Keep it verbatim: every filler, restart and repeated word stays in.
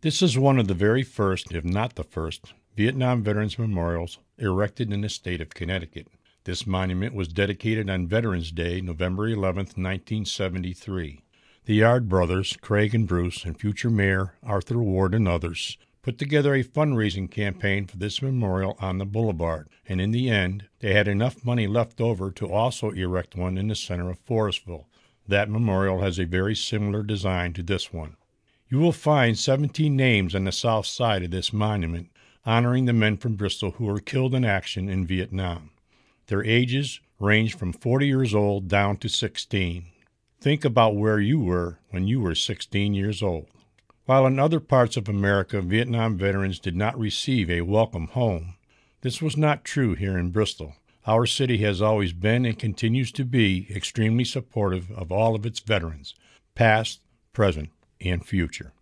This is one of the very first, if not the first, Vietnam Veterans Memorials erected in the state of Connecticut. This monument was dedicated on Veterans Day, November eleventh, nineteen seventy-three. The Yard brothers, Craig and Bruce, and future Mayor Arthur Ward and others put together a fundraising campaign for this memorial on the boulevard, and in the end, they had enough money left over to also erect one in the center of Forestville. That memorial has a very similar design to this one. You will find seventeen names on the south side of this monument honoring the men from Bristol who were killed in action in Vietnam. Their ages range from forty years old down to sixteen. Think about where you were when you were sixteen years old. While in other parts of America, Vietnam veterans did not receive a welcome home, this was not true here in Bristol. Our city has always been and continues to be extremely supportive of all of its veterans, past, present, and future.